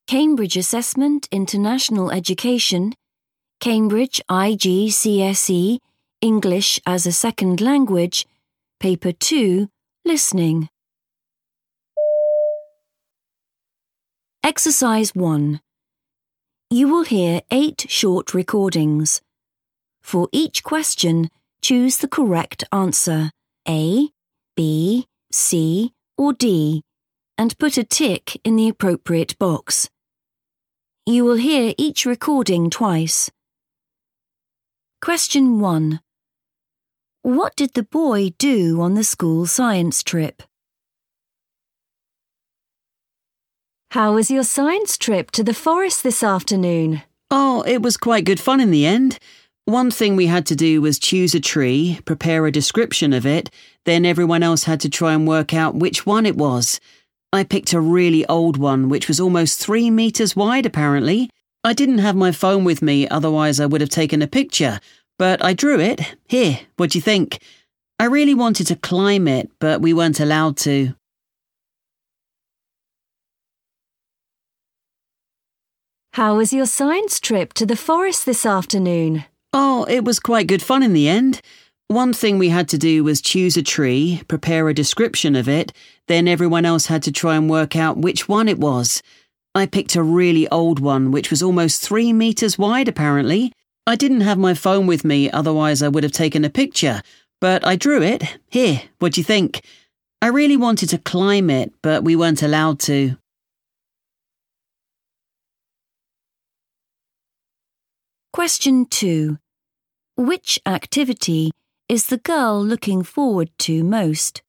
Cambridge Assessment International Education, Cambridge IGCSE, English as a Second Language, Paper 2, Listening. Exercise 1. You will hear 8 short recordings. For each question, choose the correct answer, A, B, C, or D, and put a tick in the appropriate box. You will hear each recording twice. Question 1. What did the boy do on the school science trip? How was your science trip to the forest this afternoon? Oh, it was quite good fun in the end. One thing we had to do was choose a tree, prepare a description of it, then everyone else had to try and work out which one it was. I picked a really old one, which was almost 3 meters wide apparently. I didn't have my phone with me, otherwise I would have taken a picture, but I drew it. Here, what do you think? I really wanted to climb it, but we weren't allowed to. How was your science trip to the forest this afternoon? Oh, it was quite good fun in the end. One thing we had to do was choose a tree, prepare a description of it, then everyone else had to try and work out which one it was. I picked a really old one, which was almost 3 meters wide apparently. I didn't have my phone with me, otherwise I would have taken a picture, but I drew it. Here, what do you think? I really wanted to climb it, but we weren't allowed to. Question 2. Which activity is the girl looking forward to most?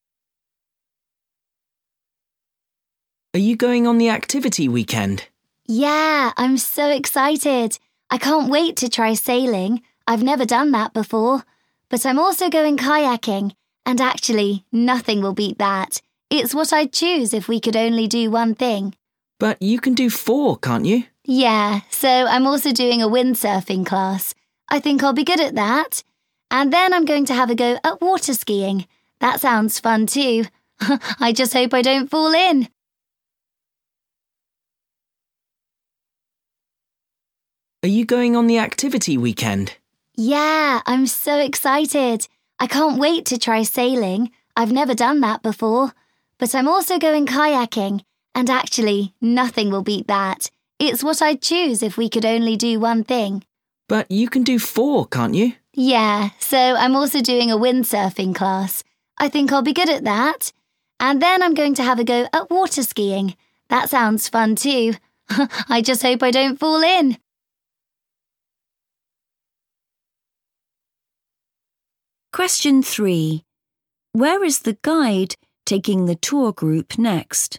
Are you going on the activity weekend? Yeah, I'm so excited. I can't wait to try sailing. I've never done that before. But I'm also going kayaking, and actually, nothing will beat that. It's what I'd choose if we could only do one thing. But you can do 4, can't you? Yeah, so I'm also doing a windsurfing class. I think I'll be good at that. And then I'm going to have a go at water skiing. That sounds fun too. I just hope I don't fall in. Are you going on the activity weekend? Yeah, I'm so excited. I can't wait to try sailing. I've never done that before. But I'm also going kayaking, and actually, nothing will beat that. It's what I'd choose if we could only do one thing. But you can do 4, can't you? Yeah, so I'm also doing a windsurfing class. I think I'll be good at that. And then I'm going to have a go at water skiing. That sounds fun too. I just hope I don't fall in. Question 3. Where is the guide taking the tour group next?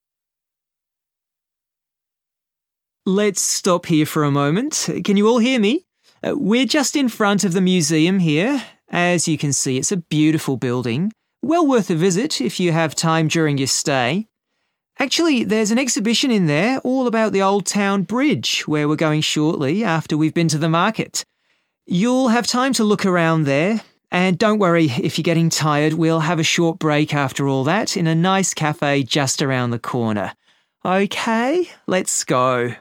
Let's stop here for a moment. Can you all hear me? We're just in front of the museum here. As you can see, it's a beautiful building. Well worth a visit if you have time during your stay. Actually, there's an exhibition in there all about the Old Town Bridge, where we're going shortly after we've been to the market. You'll have time to look around there. And don't worry if you're getting tired, we'll have a short break after all that in a nice cafe just around the corner. Okay, let's go.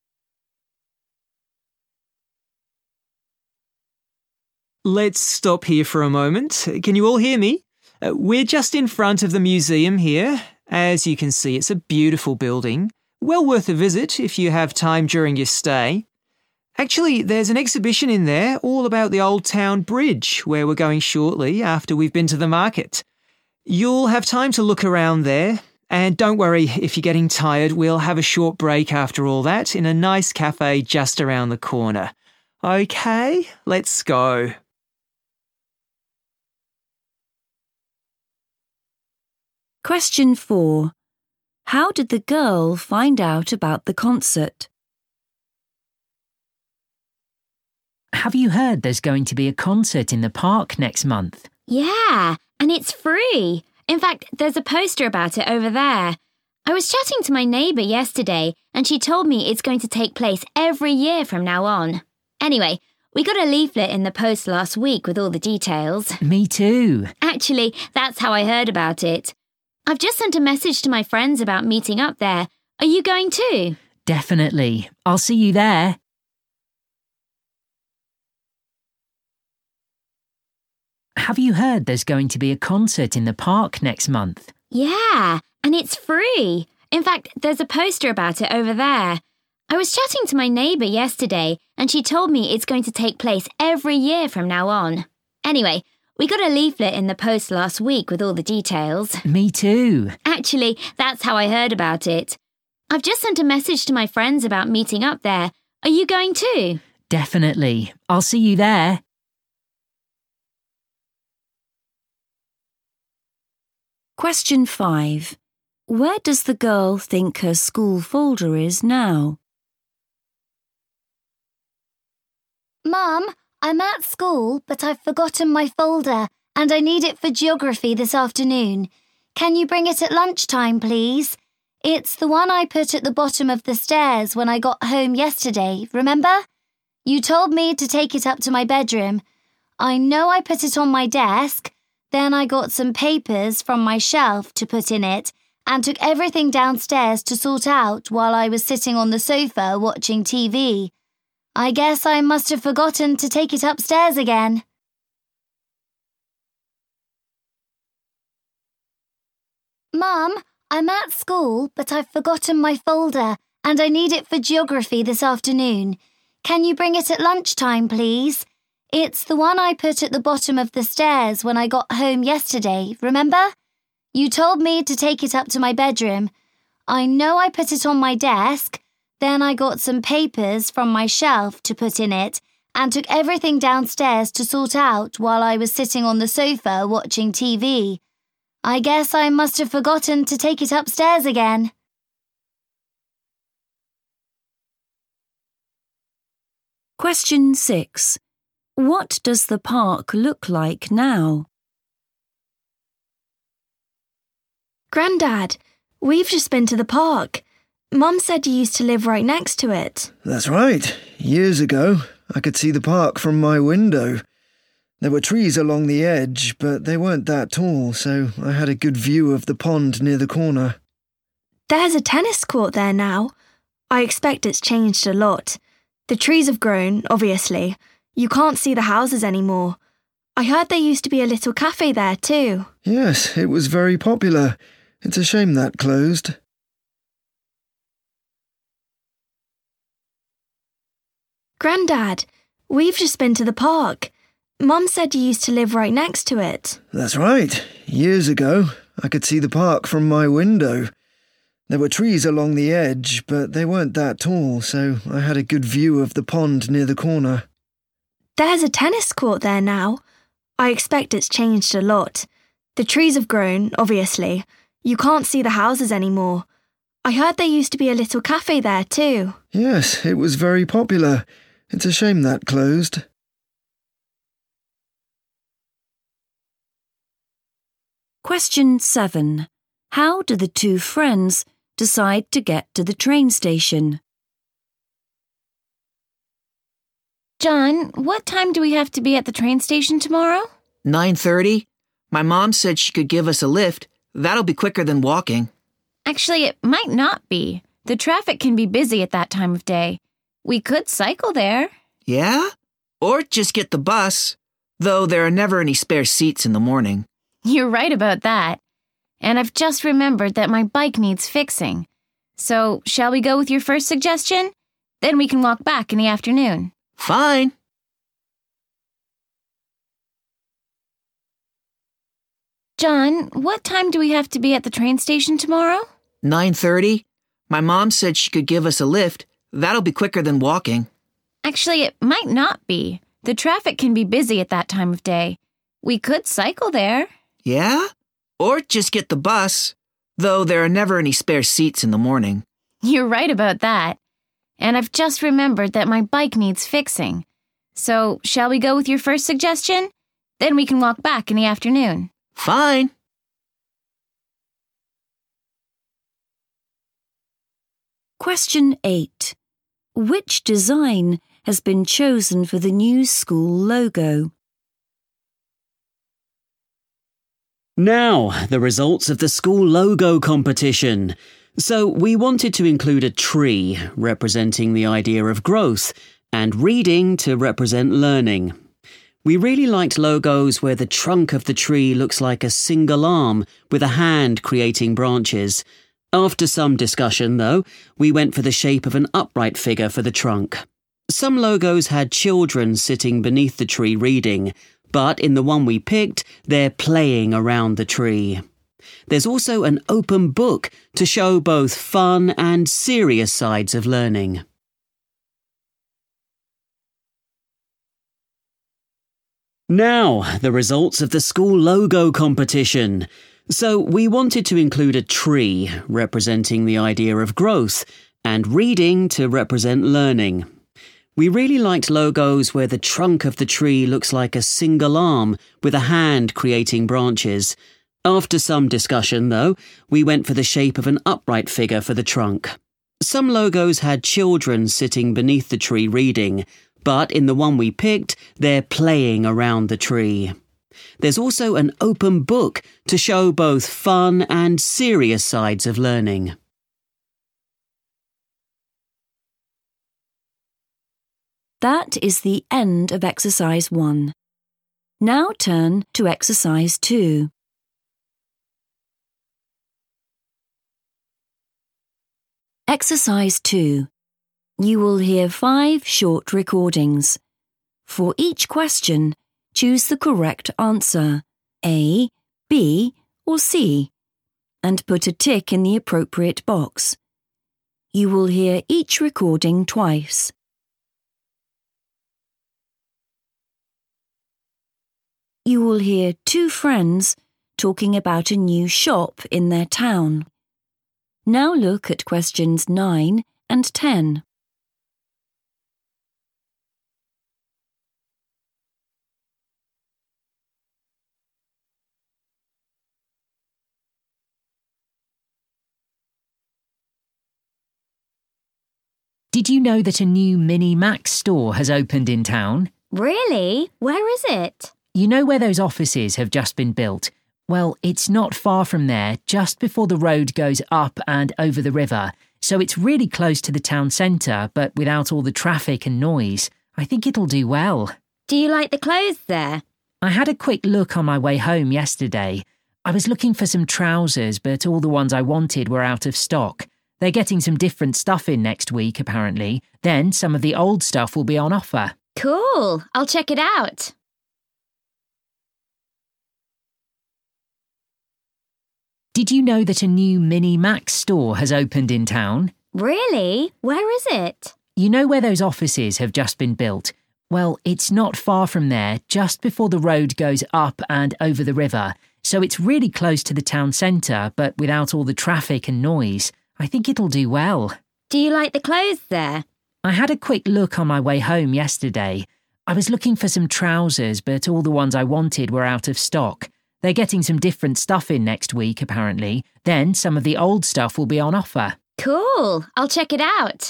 Let's stop here for a moment. Can you all hear me? We're just in front of the museum here. As you can see, it's a beautiful building. Well worth a visit if you have time during your stay. Actually, there's an exhibition in there all about the Old Town Bridge, where we're going shortly after we've been to the market. You'll have time to look around there. And don't worry if you're getting tired, we'll have a short break after all that in a nice cafe just around the corner. Okay, let's go. Question 4. How did the girl find out about the concert? Have you heard there's going to be a concert in the park next month? Yeah, and it's free. In fact, there's a poster about it over there. I was chatting to my neighbour yesterday, and she told me it's going to take place every year from now on. Anyway, we got a leaflet in the post last week with all the details. Me too. Actually, that's how I heard about it. I've just sent a message to my friends about meeting up there. Are you going too? Definitely. I'll see you there. Have you heard there's going to be a concert in the park next month? Yeah, and it's free. In fact, there's a poster about it over there. I was chatting to my neighbour yesterday, and she told me it's going to take place every year from now on. Anyway, we got a leaflet in the post last week with all the details. Me too. Actually, that's how I heard about it. I've just sent a message to my friends about meeting up there. Are you going too? Definitely. I'll see you there. Question 5. Where does the girl think her school folder is now? Mum, I'm at school, but I've forgotten my folder and I need it for geography this afternoon. Can you bring it at lunchtime, please? It's the one I put at the bottom of the stairs when I got home yesterday, remember? You told me to take it up to my bedroom. I know I put it on my desk. Then I got some papers from my shelf to put in it and took everything downstairs to sort out while I was sitting on the sofa watching TV. I guess I must have forgotten to take it upstairs again. Mum, I'm at school, but I've forgotten my folder and I need it for geography this afternoon. Can you bring it at lunchtime, please? It's the one I put at the bottom of the stairs when I got home yesterday, remember? You told me to take it up to my bedroom. I know I put it on my desk. Then I got some papers from my shelf to put in it and took everything downstairs to sort out while I was sitting on the sofa watching TV. I guess I must have forgotten to take it upstairs again. Question 6. What does the park look like now? Grandad, we've just been to the park. Mum said you used to live right next to it. That's right. Years ago, I could see the park from my window. There were trees along the edge, but they weren't that tall, so I had a good view of the pond near the corner. There's a tennis court there now. I expect it's changed a lot. The trees have grown, obviously. You can't see the houses anymore. I heard there used to be a little cafe there too. Yes, it was very popular. It's a shame that closed. Grandad, we've just been to the park. Mum said you used to live right next to it. That's right. Years ago, I could see the park from my window. There were trees along the edge, but they weren't that tall, so I had a good view of the pond near the corner. There's a tennis court there now. I expect it's changed a lot. The trees have grown, obviously. You can't see the houses anymore. I heard there used to be a little cafe there too. Yes, it was very popular. It's a shame that closed. Question 7. How do the two friends decide to get to the train station? John, what time do we have to be at the train station tomorrow? 9:30. My mom said she could give us a lift. That'll be quicker than walking. Actually, it might not be. The traffic can be busy at that time of day. We could cycle there. Yeah? Or just get the bus, though there are never any spare seats in the morning. You're right about that. And I've just remembered that my bike needs fixing. So, shall we go with your first suggestion? Then we can walk back in the afternoon. Fine. John, what time do we have to be at the train station tomorrow? 9:30. My mom said she could give us a lift. That'll be quicker than walking. Actually, it might not be. The traffic can be busy at that time of day. We could cycle there. Yeah? Or just get the bus, though there are never any spare seats in the morning. You're right about that. And I've just remembered that my bike needs fixing. So, shall we go with your first suggestion? Then we can walk back in the afternoon. Fine. Question 8. Which design has been chosen for the new school logo? Now, the results of the school logo competition. So we wanted to include a tree representing the idea of growth and reading to represent learning. We really liked logos where the trunk of the tree looks like a single arm with a hand creating branches. After some discussion, though, we went for the shape of an upright figure for the trunk. Some logos had children sitting beneath the tree reading, but in the one we picked, they're playing around the tree. There's also an open book to show both fun and serious sides of learning. Now, the results of the school logo competition. So we wanted to include a tree representing the idea of growth and reading to represent learning. We really liked logos where the trunk of the tree looks like a single arm with a hand creating branches. After some discussion, though, we went for the shape of an upright figure for the trunk. Some logos had children sitting beneath the tree reading, but in the one we picked, they're playing around the tree. There's also an open book to show both fun and serious sides of learning. That is the end of exercise 1. Now turn to exercise 2. Exercise 2. You will hear 5 short recordings. For each question, choose the correct answer, A, B, or C, and put a tick in the appropriate box. You will hear each recording twice. You will hear 2 friends talking about a new shop in their town. Now look at questions 9 and 10. Did you know that a new Mini Max store has opened in town? Really? Where is it? You know where those offices have just been built? Well, it's not far from there, just before the road goes up and over the river, so it's really close to the town centre, but without all the traffic and noise. I think it'll do well. Do you like the clothes there? I had a quick look on my way home yesterday. I was looking for some trousers, but all the ones I wanted were out of stock. They're getting some different stuff in next week, apparently. Then some of the old stuff will be on offer. Cool. I'll check it out. Did you know that a new Mini Max store has opened in town? Really? Where is it? You know where those offices have just been built? Well, it's not far from there, just before the road goes up and over the river, so it's really close to the town centre, but without all the traffic and noise. I think it'll do well. Do you like the clothes there? I had a quick look on my way home yesterday. I was looking for some trousers, but all the ones I wanted were out of stock. They're getting some different stuff in next week, apparently. Then some of the old stuff will be on offer. Cool. I'll check it out.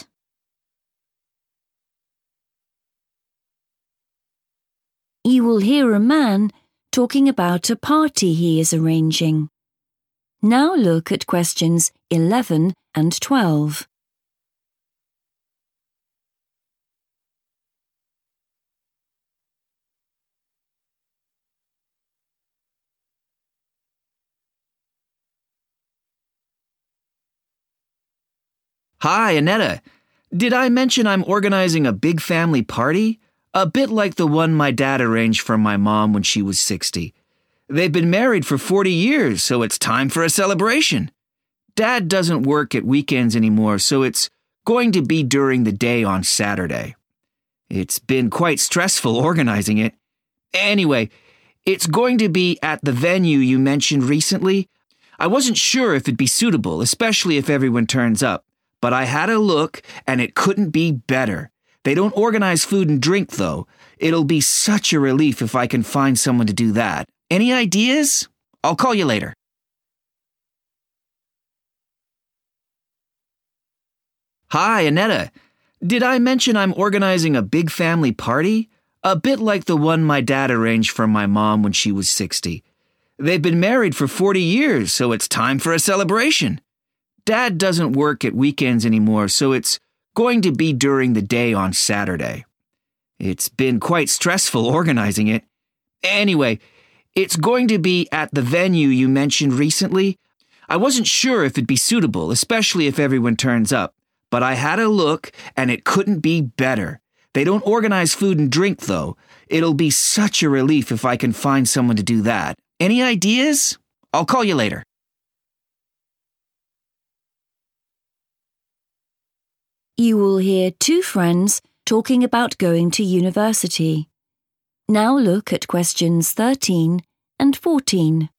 You will hear a man talking about a party he is arranging. Now look at questions 11 and 12. Hi, Annetta. Did I mention I'm organizing a big family party? A bit like the one my dad arranged for my mom when she was 60. They've been married for 40 years, so it's time for a celebration. Dad doesn't work at weekends anymore, so it's going to be during the day on Saturday. It's been quite stressful organizing it. Anyway, it's going to be at the venue you mentioned recently. I wasn't sure if it'd be suitable, especially if everyone turns up. But I had a look, and it couldn't be better. They don't organize food and drink, though. It'll be such a relief if I can find someone to do that. Any ideas? I'll call you later. Hi, Annetta. Did I mention I'm organizing a big family party? A bit like the one my dad arranged for my mom when she was 60. They've been married for 40 years, so it's time for a celebration. Dad doesn't work at weekends anymore, so it's going to be during the day on Saturday. It's been quite stressful organizing it. Anyway, it's going to be at the venue you mentioned recently. I wasn't sure if it'd be suitable, especially if everyone turns up, but I had a look and it couldn't be better. They don't organize food and drink, though. It'll be such a relief if I can find someone to do that. Any ideas? I'll call you later. You will hear two friends talking about going to university. Now look at questions 13 and 14.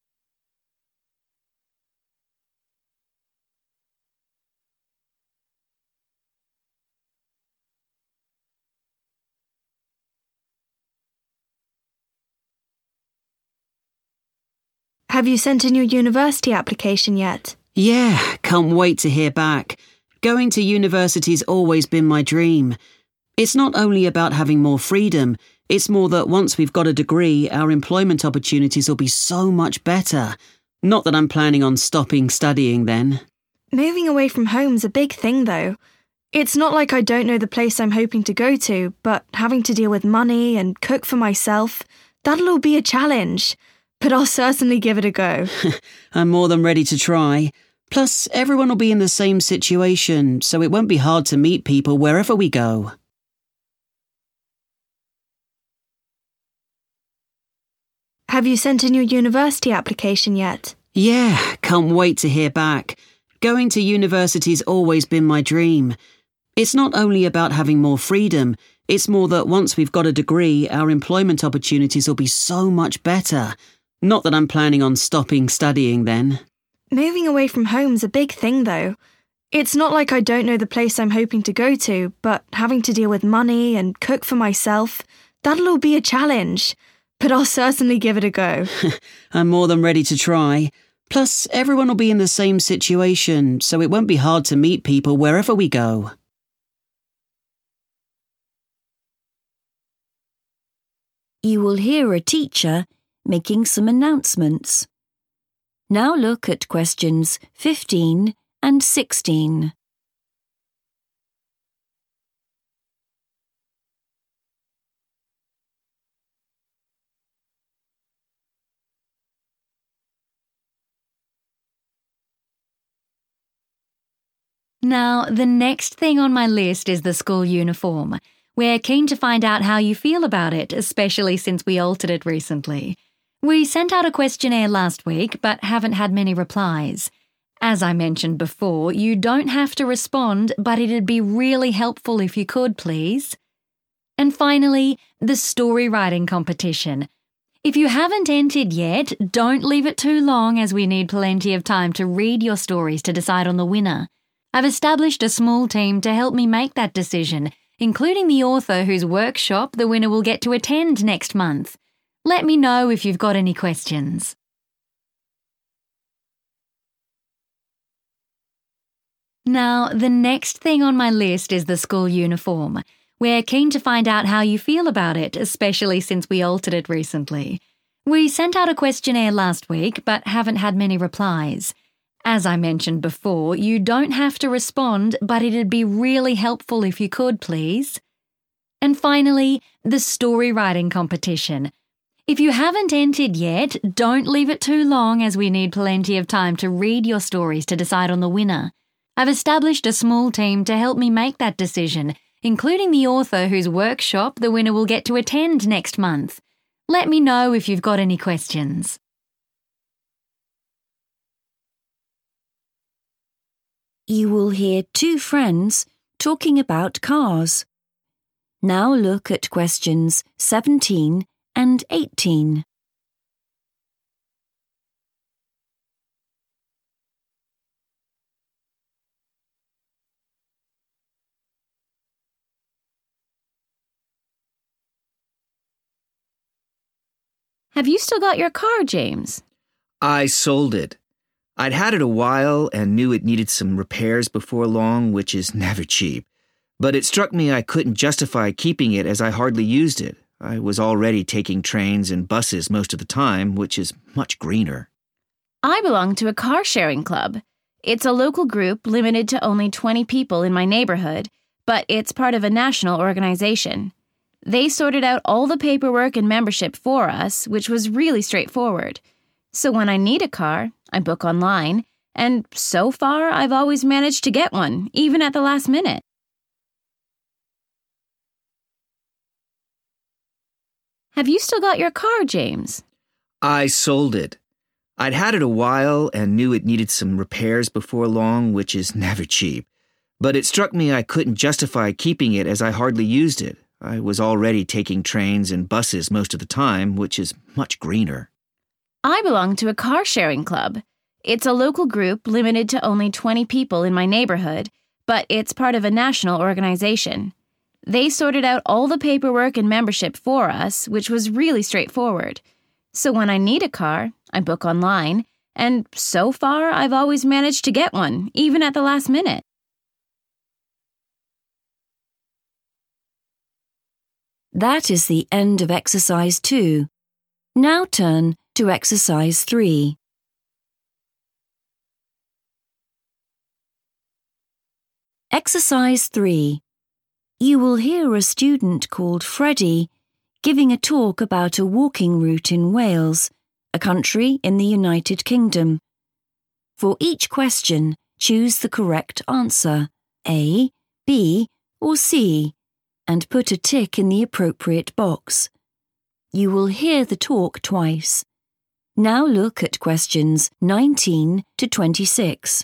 Have you sent in your university application yet? Yeah, can't wait to hear back. Going to university's always been my dream. It's not only about having more freedom, it's more that once we've got a degree, our employment opportunities will be so much better. Not that I'm planning on stopping studying then. Moving away from home's a big thing, though. It's not like I don't know the place I'm hoping to go to, but having to deal with money and cook for myself, that'll all be a challenge. But I'll certainly give it a go. I'm more than ready to try. Plus, everyone will be in the same situation, so it won't be hard to meet people wherever we go. Have you sent in your university application yet? Yeah, can't wait to hear back. Going to university's always been my dream. It's not only about having more freedom, it's more that once we've got a degree, our employment opportunities will be so much better. Not that I'm planning on stopping studying then. Moving away from home's a big thing, though. It's not like I don't know the place I'm hoping to go to, but having to deal with money and cook for myself, that'll all be a challenge. But I'll certainly give it a go. I'm more than ready to try. Plus, everyone will be in the same situation, so it won't be hard to meet people wherever we go. You will hear a teacher making some announcements. Now look at questions 15 and 16. Now, the next thing on my list is the school uniform. We're keen to find out how you feel about it, especially since we altered it recently. We sent out a questionnaire last week, but haven't had many replies. As I mentioned before, you don't have to respond, but it'd be really helpful if you could, please. And finally, the story writing competition. If you haven't entered yet, don't leave it too long as we need plenty of time to read your stories to decide on the winner. I've established a small team to help me make that decision, including the author whose workshop the winner will get to attend next month. Let me know if you've got any questions. Now, the next thing on my list is the school uniform. We're keen to find out how you feel about it, especially since we altered it recently. We sent out a questionnaire last week, but haven't had many replies. As I mentioned before, you don't have to respond, but it'd be really helpful if you could, please. And finally, the story writing competition. If you haven't entered yet, don't leave it too long as we need plenty of time to read your stories to decide on the winner. I've established a small team to help me make that decision, including the author whose workshop the winner will get to attend next month. Let me know if you've got any questions. You will hear two friends talking about cars. Now look at questions 17 and 18. Have you still got your car, James? I sold it. I'd had it a while and knew it needed some repairs before long, which is never cheap. But it struck me I couldn't justify keeping it as I hardly used it. I was already taking trains and buses most of the time, which is much greener. I belong to a car-sharing club. It's a local group limited to only 20 people in my neighborhood, but it's part of a national organization. They sorted out all the paperwork and membership for us, which was really straightforward. So when I need a car, I book online, and so far I've always managed to get one, even at the last minute. Have you still got your car, James? I sold it. I'd had it a while and knew it needed some repairs before long, which is never cheap. But it struck me I couldn't justify keeping it as I hardly used it. I was already taking trains and buses most of the time, which is much greener. I belong to a car-sharing club. It's a local group limited to only 20 people in my neighborhood, but it's part of a national organization. They sorted out all the paperwork and membership for us, which was really straightforward. So when I need a car, I book online, and so far I've always managed to get one, even at the last minute. That is the end of exercise 2. Now turn to exercise 3. Exercise 3. You will hear a student called Freddie giving a talk about a walking route in Wales, a country in the United Kingdom. For each question, choose the correct answer, A, B, or C, and put a tick in the appropriate box. You will hear the talk twice. Now look at questions 19 to 26.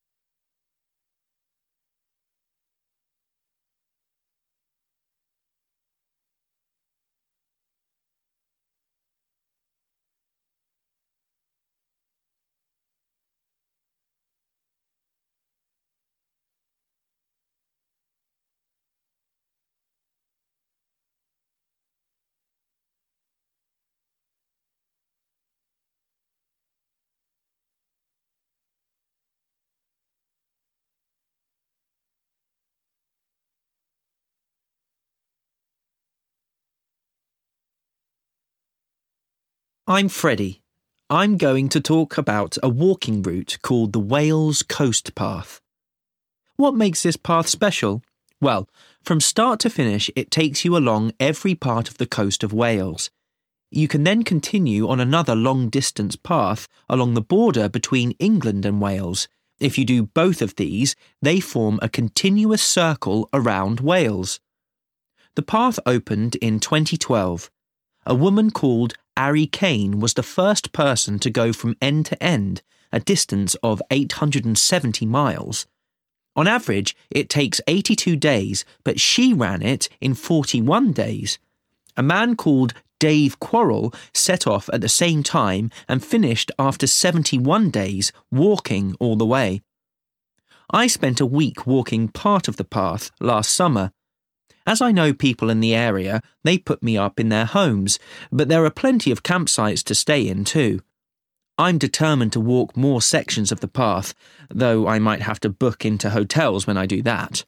I'm Freddie. I'm going to talk about a walking route called the Wales Coast Path. What makes this path special? Well, from start to finish, it takes you along every part of the coast of Wales. You can then continue on another long-distance path along the border between England and Wales. If you do both of these, they form a continuous circle around Wales. The path opened in 2012. A woman called Ari Kane was the first person to go from end to end, a distance of 870 miles. On average, it takes 82 days, but she ran it in 41 days. A man called Dave Quarrell set off at the same time and finished after 71 days, walking all the way. I spent a week walking part of the path last summer. As I know people in the area, they put me up in their homes, but there are plenty of campsites to stay in too. I'm determined to walk more sections of the path, though I might have to book into hotels when I do that.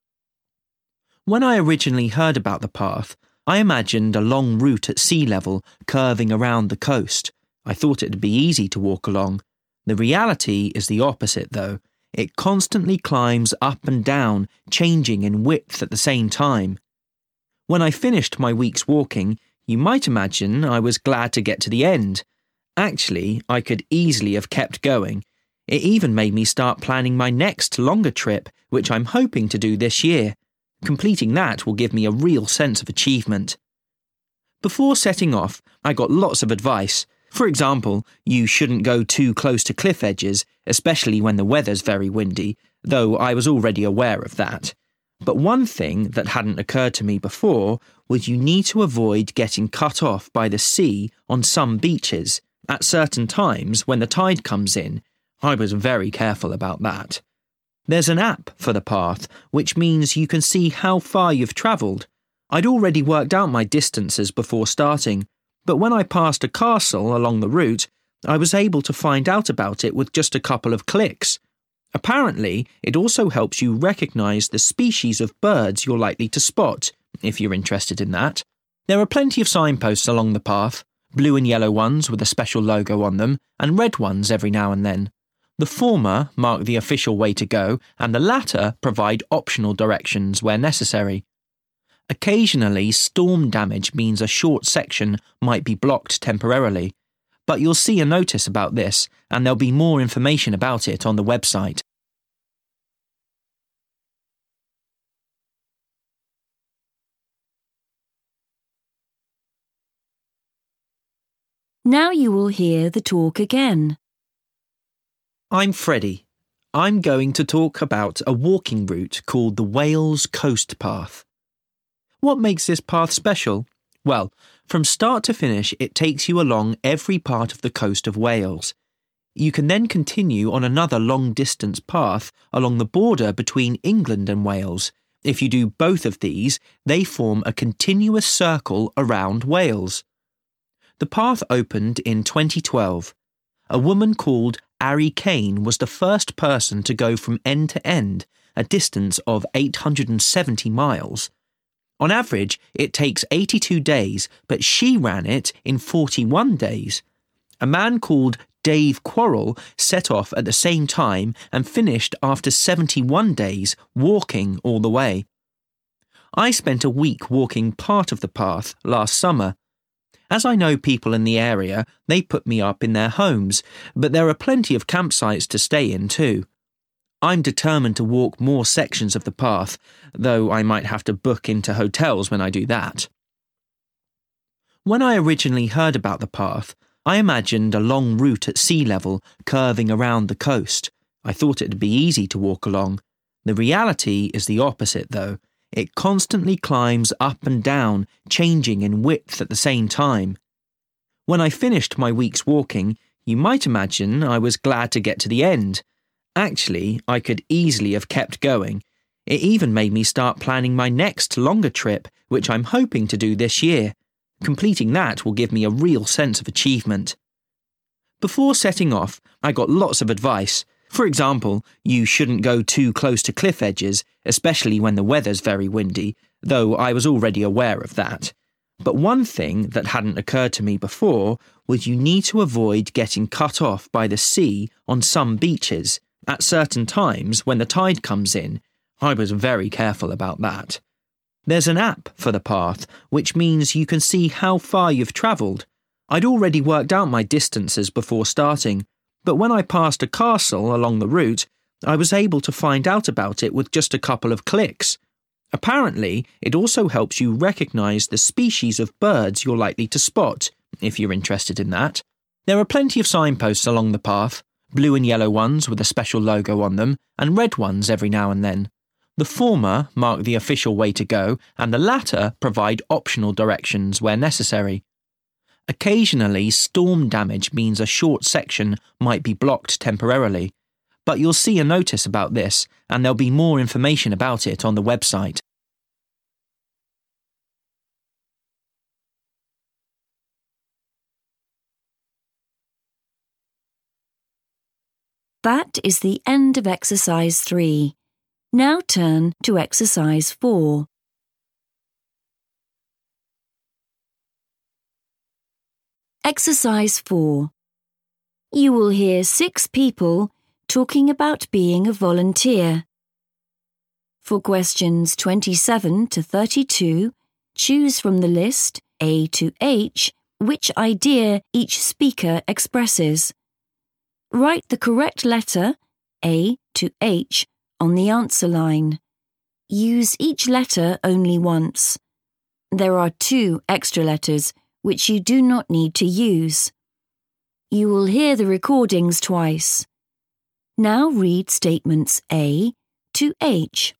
When I originally heard about the path, I imagined a long route at sea level curving around the coast. I thought it'd be easy to walk along. The reality is the opposite, though. It constantly climbs up and down, changing in width at the same time. When I finished my week's walking, you might imagine I was glad to get to the end. Actually, I could easily have kept going. It even made me start planning my next longer trip, which I'm hoping to do this year. Completing that will give me a real sense of achievement. Before setting off, I got lots of advice. For example, you shouldn't go too close to cliff edges, especially when the weather's very windy, though I was already aware of that. But one thing that hadn't occurred to me before was you need to avoid getting cut off by the sea on some beaches. At certain times, when the tide comes in, I was very careful about that. There's an app for the path, which means you can see how far you've travelled. I'd already worked out my distances before starting, but when I passed a castle along the route, I was able to find out about it with just a couple of clicks. Apparently, it also helps you recognise the species of birds you're likely to spot, if you're interested in that. There are plenty of signposts along the path, blue and yellow ones with a special logo on them, and red ones every now and then. The former mark the official way to go, and the latter provide optional directions where necessary. Occasionally, storm damage means a short section might be blocked temporarily, but you'll see a notice about this, and there'll be more information about it on the website. Now you will hear the talk again. I'm Freddie. I'm going to talk about a walking route called the Wales Coast Path. What makes this path special? Well, from start to finish, it takes you along every part of the coast of Wales. You can then continue on another long-distance path along the border between England and Wales. If you do both of these, they form a continuous circle around Wales. The path opened in 2012. A woman called Ari Kane was the first person to go from end to end, a distance of 870 miles. On average, it takes 82 days, but she ran it in 41 days. A man called Dave Quarrell set off at the same time and finished after 71 days, walking all the way. I spent a week walking part of the path last summer. As I know people in the area, they put me up in their homes, but there are plenty of campsites to stay in too. I'm determined to walk more sections of the path, though I might have to book into hotels when I do that. When I originally heard about the path, I imagined a long route at sea level curving around the coast. I thought it'd be easy to walk along. The reality is the opposite, though. It constantly climbs up and down, changing in width at the same time. When I finished my week's walking, you might imagine I was glad to get to the end. Actually, I could easily have kept going. It even made me start planning my next longer trip, which I'm hoping to do this year. Completing that will give me a real sense of achievement. Before setting off, I got lots of advice. For example, you shouldn't go too close to cliff edges, especially when the weather's very windy, though I was already aware of that. But one thing that hadn't occurred to me before was you need to avoid getting cut off by the sea on some beaches. At certain times, when the tide comes in, I was very careful about that. There's an app for the path, which means you can see how far you've travelled. I'd already worked out my distances before starting, but when I passed a castle along the route, I was able to find out about it with just a couple of clicks. Apparently, it also helps you recognise the species of birds you're likely to spot, if you're interested in that. There are plenty of signposts along the path, blue and yellow ones with a special logo on them, and red ones every now and then. The former mark the official way to go, and the latter provide optional directions where necessary. Occasionally, storm damage means a short section might be blocked temporarily, but you'll see a notice about this, and there'll be more information about it on the website. That is the end of exercise 3. Now turn to exercise 4. Exercise 4. You will hear 6 people talking about being a volunteer. For questions 27 to 32, choose from the list A to H which idea each speaker expresses. Write the correct letter, A to H, on the answer line. Use each letter only once. There are 2 extra letters which you do not need to use. You will hear the recordings twice. Now read statements A to H.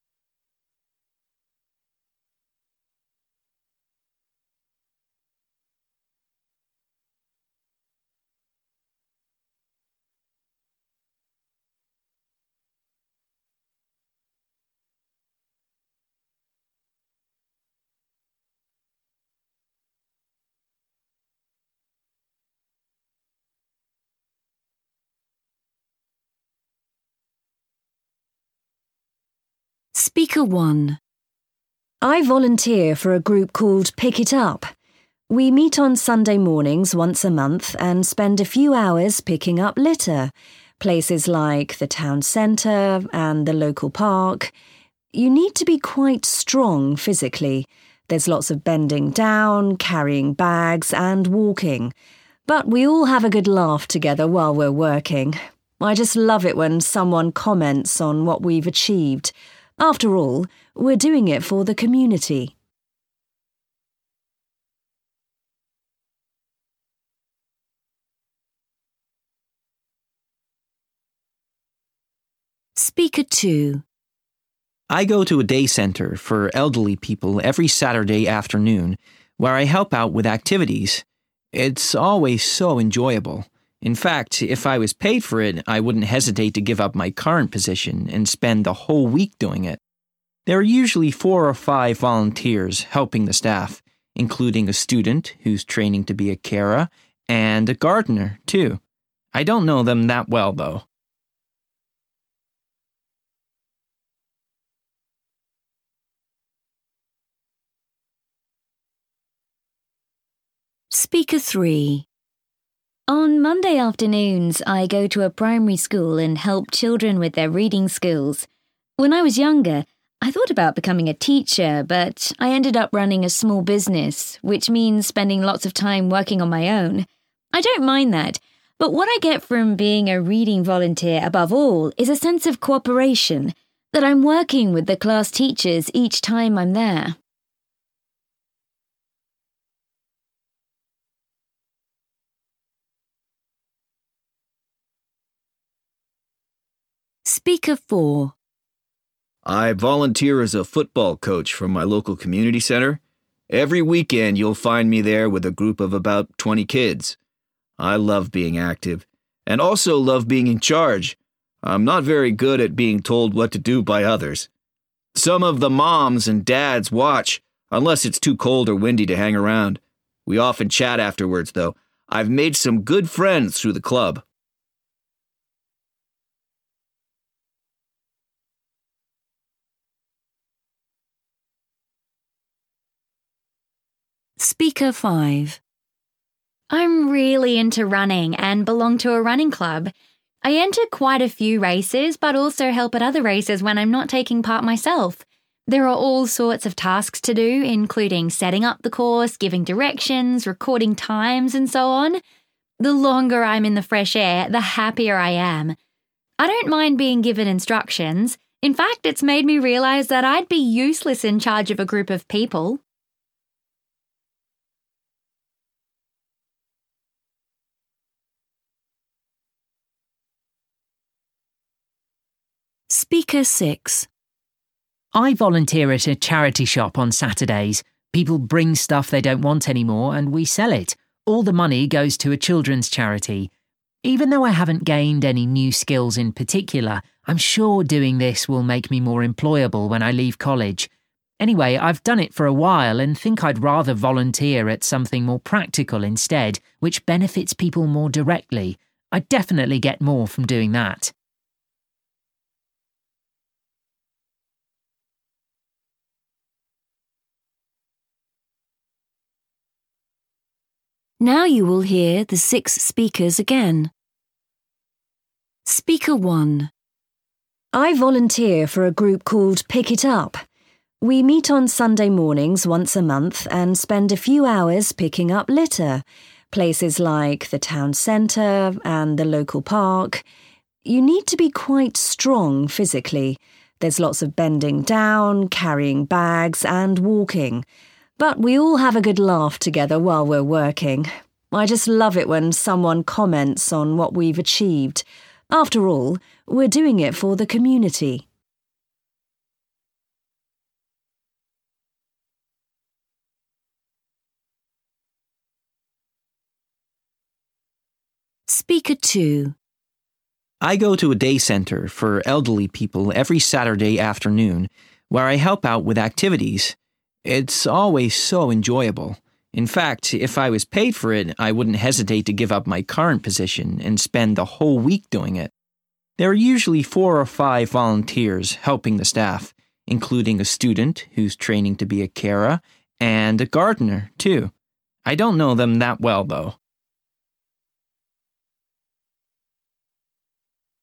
Speaker 1. I volunteer for a group called Pick It Up. We meet on Sunday mornings once a month and spend a few hours picking up litter, places like the town centre and the local park. You need to be quite strong physically. There's lots of bending down, carrying bags and walking. But we all have a good laugh together while we're working. I just love it when someone comments on what we've achieved. After all, we're doing it for the community. Speaker 2. I go to a day center for elderly people every Saturday afternoon where I help out with activities. It's always so enjoyable. In fact, if I was paid for it, I wouldn't hesitate to give up my current position and spend the whole week doing it. There are usually 4 or 5 volunteers helping the staff, including a student who's training to be a carer and a gardener, too. I don't know them that well, though. Speaker 3. On Monday afternoons, I go to a primary school and help children with their reading skills. When I was younger, I thought about becoming a teacher, but I ended up running a small business, which means spending lots of time working on my own. I don't mind that, but what I get from being a reading volunteer above all is a sense of cooperation, that I'm working with the class teachers each time I'm there. Speaker 4. I volunteer as a football coach for my local community center. Every weekend you'll find me there with a group of about 20 kids. I love being active and also love being in charge. I'm not very good at being told what to do by others. Some of the moms and dads watch, unless it's too cold or windy to hang around. We often chat afterwards, though. I've made some good friends through the club. Speaker 5. I'm really into running and belong to a running club. I enter quite a few races, but also help at other races when I'm not taking part myself. There are all sorts of tasks to do, including setting up the course, giving directions, recording times, and so on. The longer I'm in the fresh air, the happier I am. I don't mind being given instructions. In fact, it's made me realize that I'd be useless in charge of a group of people. Speaker 6. I volunteer at a charity shop on Saturdays. People bring stuff they don't want anymore and we sell it. All the money goes to a children's charity. Even though I haven't gained any new skills in particular, I'm sure doing this will make me more employable when I leave college. Anyway, I've done it for a while and think I'd rather volunteer at something more practical instead, which benefits people more directly. I definitely get more from doing that. Now you will hear the 6 speakers again. Speaker 1. I volunteer for a group called Pick It Up. We meet on Sunday mornings once a month and spend a few hours picking up litter. Places like the town centre and the local park. You need to be quite strong physically. There's lots of bending down, carrying bags and walking. But we all have a good laugh together while we're working. I just love it when someone comments on what we've achieved. After all, we're doing it for the community. Speaker 2. I go to a day center for elderly people every Saturday afternoon where I help out with activities. It's always so enjoyable. In fact, if I was paid for it, I wouldn't hesitate to give up my current position and spend the whole week doing it. There are usually 4 or 5 volunteers helping the staff, including a student who's training to be a carer and a gardener, too. I don't know them that well, though.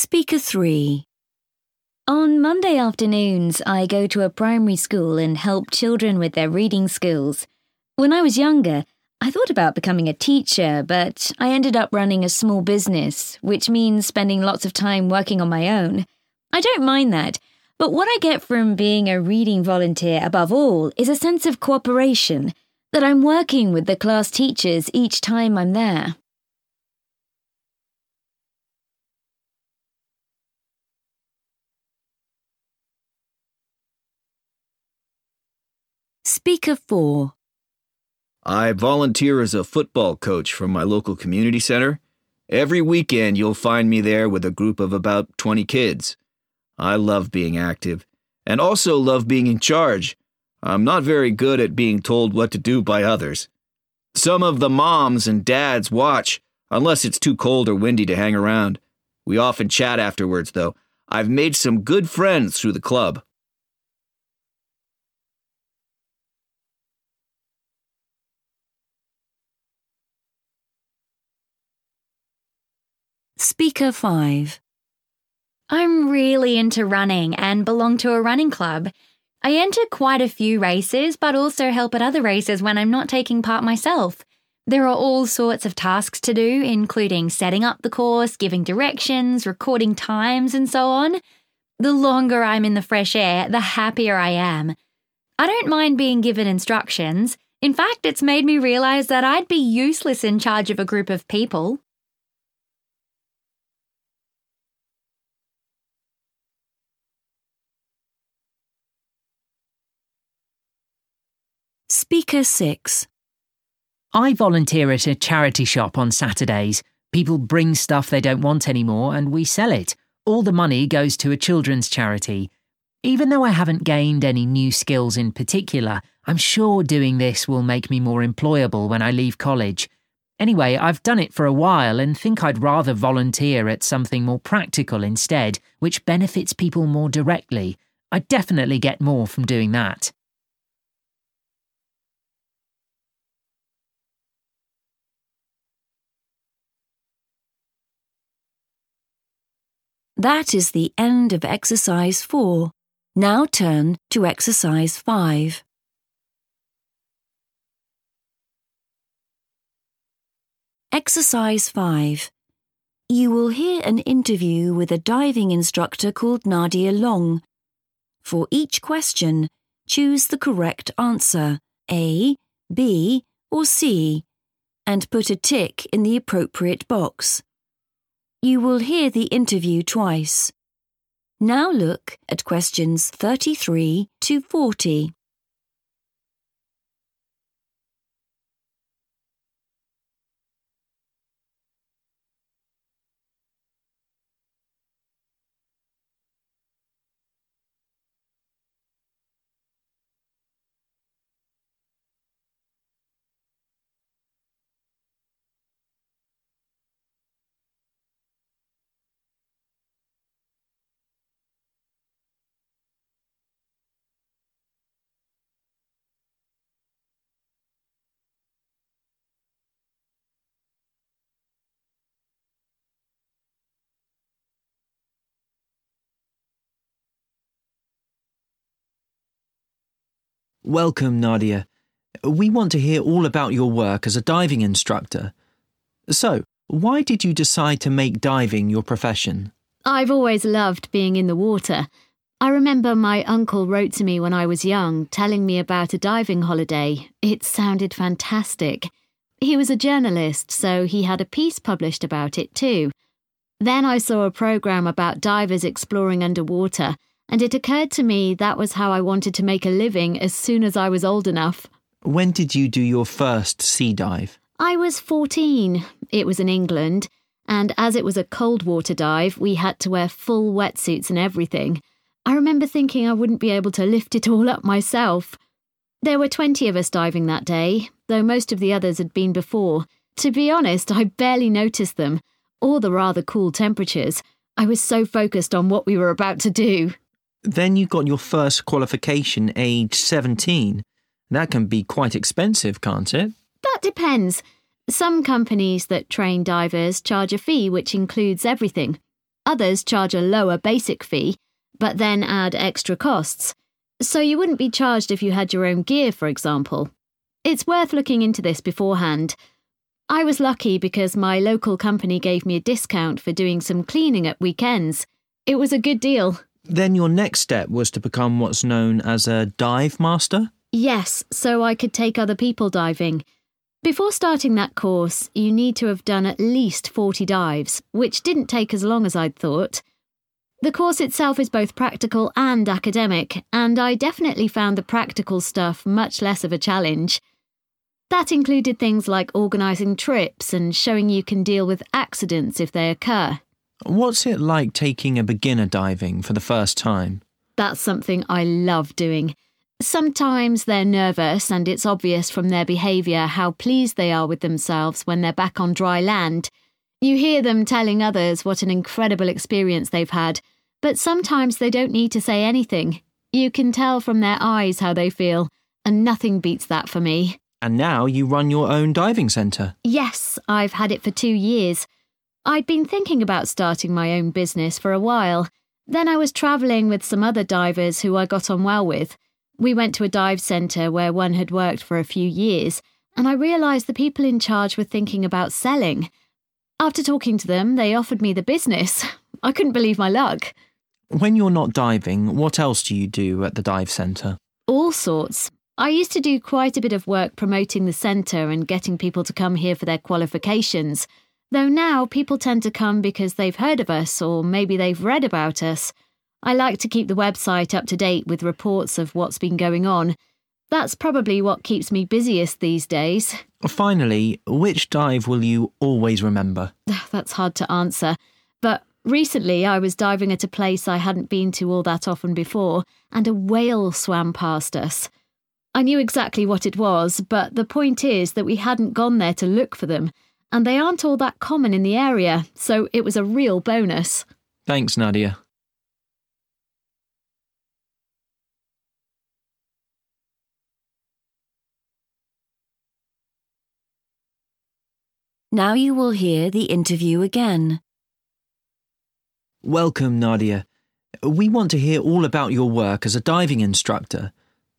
Speaker 3. On Monday afternoons, I go to a primary school and help children with their reading skills. When I was younger, I thought about becoming a teacher, but I ended up running a small business, which means spending lots of time working on my own. I don't mind that, but what I get from being a reading volunteer above all is a sense of cooperation, that I'm working with the class teachers each time I'm there. Speaker 4. I volunteer as a football coach for my local community center. Every weekend you'll find me there with a group of about 20 kids. I love being active and also love being in charge. I'm not very good at being told what to do by others. Some of the moms and dads watch, unless it's too cold or windy to hang around. We often chat afterwards, though. I've made some good friends through the club. Speaker 5. I'm really into running and belong to a running club. I enter quite a few races, but also help at other races when I'm not taking part myself. There are all sorts of tasks to do, including setting up the course, giving directions, recording times, and so on. The longer I'm in the fresh air, the happier I am. I don't mind being given instructions. In fact, it's made me realize that I'd be useless in charge of a group of people. Speaker 6. I volunteer at a charity shop on Saturdays. People bring stuff they don't want anymore and we sell it. All the money goes to a children's charity. Even though I haven't gained any new skills in particular, I'm sure doing this will make me more employable when I leave college. Anyway, I've done it for a while and think I'd rather volunteer at something more practical instead, which benefits people more directly. I definitely get more from doing that. That is the end of exercise 4. Now turn to exercise 5. Exercise 5. You will hear an interview with a diving instructor called Nadia Long. For each question, choose the correct answer, A, B, or C, and put a tick in the appropriate box. You will hear the interview twice. Now look at questions 33 to 40. Welcome, Nadia. We want to hear all about your work as a diving instructor. So, why did you decide to make diving your profession? I've always loved being in the water. I remember my uncle wrote to me when I was young, telling me about a diving holiday. It sounded fantastic. He was a journalist, so he had a piece published about it too. Then I saw a programme about divers exploring underwater, and it occurred to me that was how I wanted to make a living as soon as I was old enough. When did you do your first sea dive? I was 14. It was in England, and as it was a cold water dive, we had to wear full wetsuits and everything. I remember thinking I wouldn't be able to lift it all up myself. There were 20 of us diving that day, though most of the others had been before. To be honest, I barely noticed them, or the rather cool temperatures. I was so focused on what we were about to do. Then you got your first qualification aged 17. That can be quite expensive, can't it? That depends. Some companies that train divers charge a fee which includes everything. Others charge a lower basic fee, but then add extra costs. So you wouldn't be charged if you had your own gear, for example. It's worth looking into this beforehand. I was lucky because my local company gave me a discount for doing some cleaning at weekends. It was a good deal. Then your next step was to become what's known as a dive master? Yes, so I could take other people diving. Before starting that course, you need to have done at least 40 dives, which didn't take as long as I'd thought. The course itself is both practical and academic, and I definitely found the practical stuff much less of a challenge. That included things like organising trips and showing you can deal with accidents if they occur. What's it like taking a beginner diving for the first time? That's something I love doing. Sometimes they're nervous and it's obvious from their behaviour how pleased they are with themselves when they're back on dry land. You hear them telling others what an incredible experience they've had, but sometimes they don't need to say anything. You can tell from their eyes how they feel, and nothing beats that for me. And now you run your own diving centre. Yes, I've had it for 2 years. I'd been thinking about starting my own business for a while. Then I was travelling with some other divers who I got on well with. We went to a dive centre where one had worked for a few years, and I realised the people in charge were thinking about selling. After talking to them, they offered me the business. I couldn't believe my luck. When you're not diving, what else do you do at the dive centre? All sorts. I used to do quite a bit of work promoting the centre and getting people to come here for their qualifications, though now people tend to come because they've heard of us or maybe they've read about us. I like to keep the website up to date with reports of what's been going on. That's probably what keeps me busiest these days. Finally, which dive will you always remember? That's hard to answer, but recently I was diving at a place I hadn't been to all that often before, and a whale swam past us. I knew exactly what it was, but the point is that we hadn't gone there to look for them, and they aren't all that common in the area, so it was a real bonus. Thanks, Nadia. Now you will hear the interview again. Welcome, Nadia. We want to hear all about your work as a diving instructor.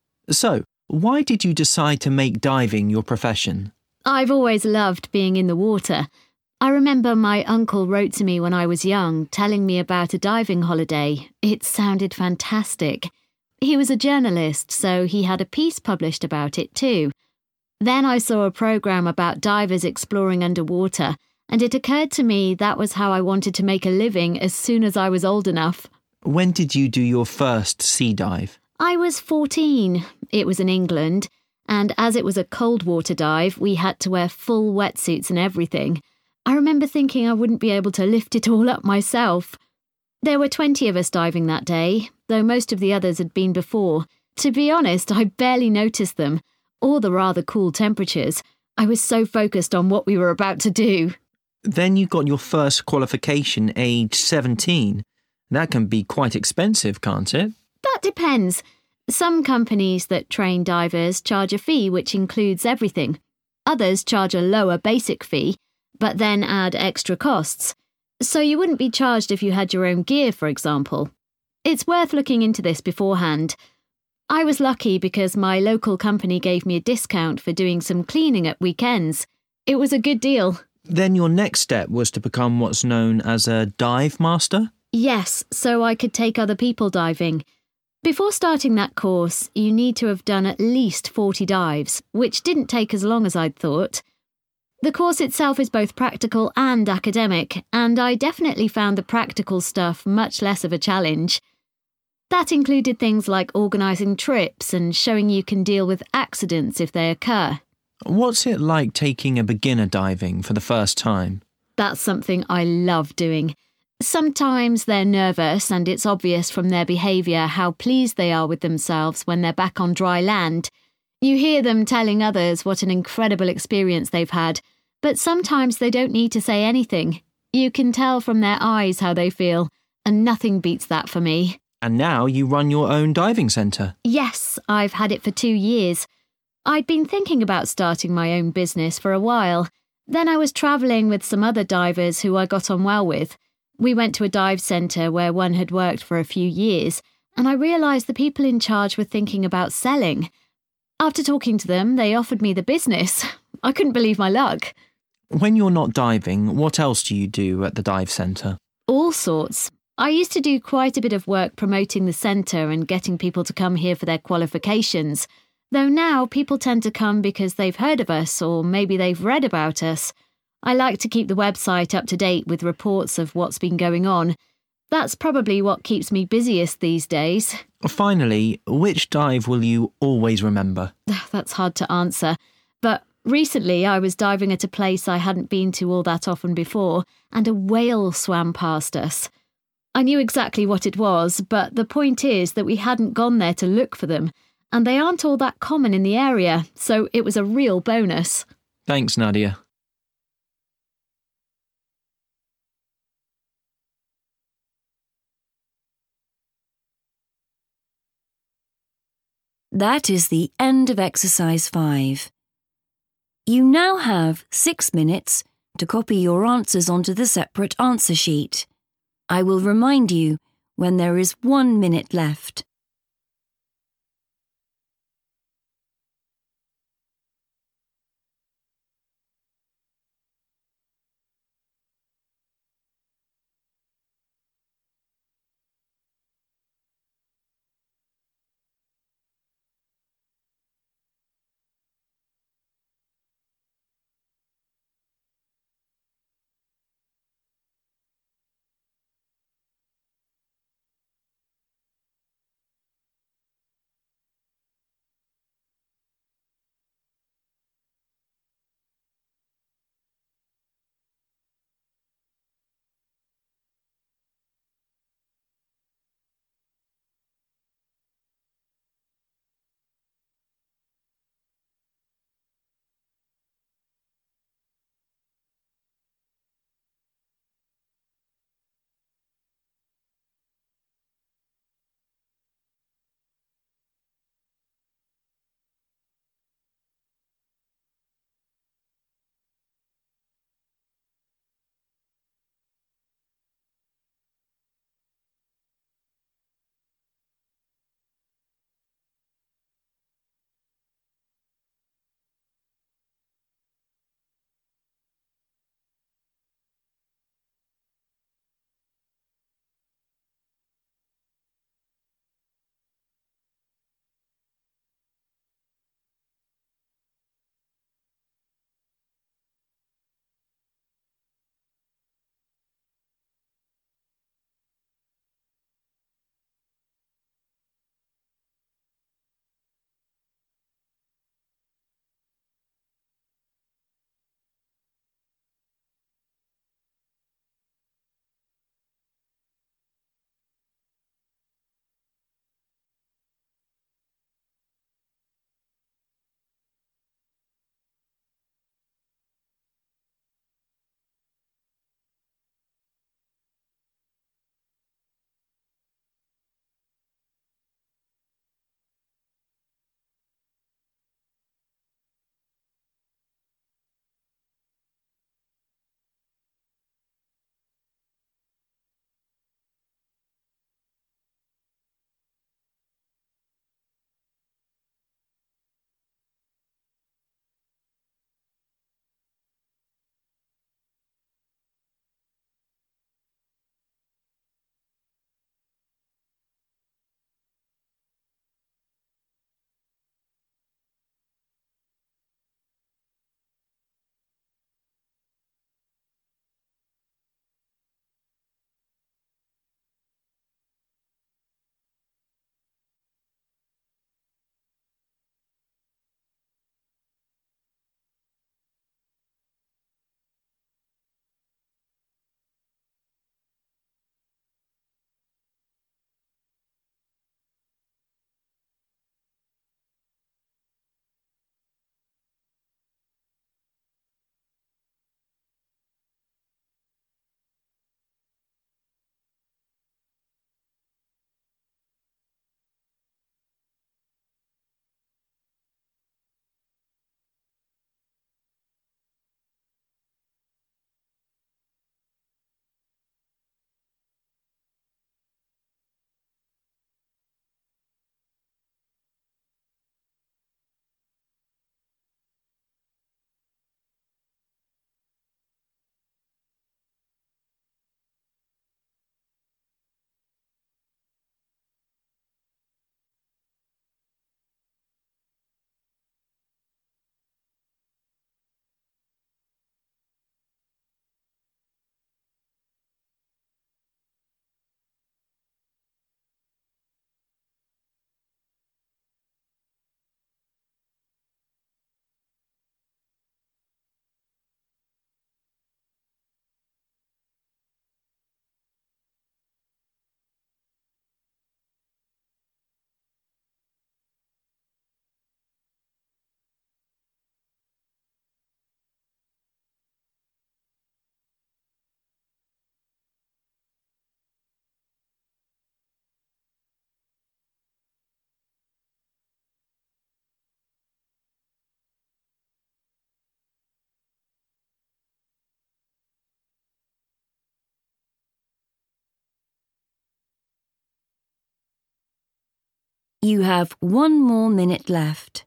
So, why did you decide to make diving your profession? I've always loved being in the water. I remember my uncle wrote to me when I was young, telling me about a diving holiday. It sounded fantastic. He was a journalist, so he had a piece published about it too. Then I saw a programme about divers exploring underwater, and it occurred to me that was how I wanted to make a living as soon as I was old enough. When did you do your first sea dive? I was 14. It was in England, and as it was a cold water dive, we had to wear full wetsuits and everything. I remember thinking I wouldn't be able to lift it all up myself. There were 20 of us diving that day, though most of the others had been before. To be honest, I barely noticed them, or the rather cool temperatures. I was so focused on what we were about to do. Then you got your first qualification aged 17. That can be quite expensive, can't it? That depends. Some companies that train divers charge a fee which includes everything. Others charge a lower basic fee, but then add extra costs. So you wouldn't be charged if you had your own gear, for example. It's worth looking into this beforehand. I was lucky because my local company gave me a discount for doing some cleaning at weekends. It was a good deal. Then your next step was to become what's known as a dive master? Yes, so I could take other people diving. Before starting that course, you need to have done at least 40 dives, which didn't take as long as I'd thought. The course itself is both practical and academic, and I definitely found the practical stuff much less of a challenge. That included things like organising trips and showing you can deal with accidents if they occur. What's it like taking a beginner diving for the first time? That's something I love doing. Sometimes they're nervous and it's obvious from their behaviour how pleased they are with themselves when they're back on dry land. You hear them telling others what an incredible experience they've had, but sometimes they don't need to say anything. You can tell from their eyes how they feel, and nothing beats that for me. And now you run your own diving centre. Yes, I've had it for 2 years. I'd been thinking about starting my own business for a while. Then I was travelling with some other divers who I got on well with. We went to a dive centre where one had worked for a few years, and I realised the people in charge were thinking about selling. After talking to them, they offered me the business. I couldn't believe my luck. When you're not diving, what else do you do at the dive centre? All sorts. I used to do quite a bit of work promoting the centre and getting people to come here for their qualifications, though now people tend to come because they've heard of us or maybe they've read about us. I like to keep the website up to date with reports of what's been going on. That's probably what keeps me busiest these days. Finally, which dive will you always remember? That's hard to answer, but recently I was diving at a place I hadn't been to all that often before, and a whale swam past us. I knew exactly what it was, but the point is that we hadn't gone there to look for them, and they aren't all that common in the area, so it was a real bonus. Thanks, Nadia. That is the end of exercise 5. You now have 6 minutes to copy your answers onto the separate answer sheet. I will remind you when there is 1 minute left. You have 1 more minute left.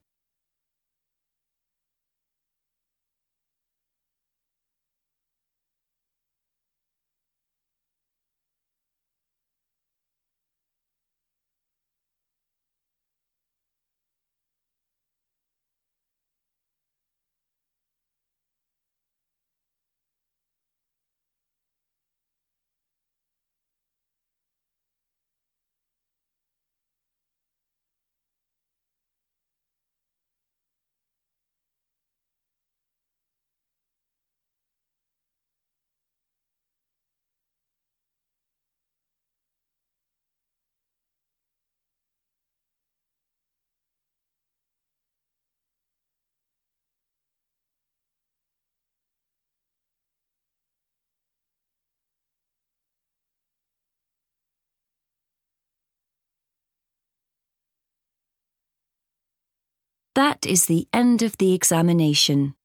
That is the end of the examination.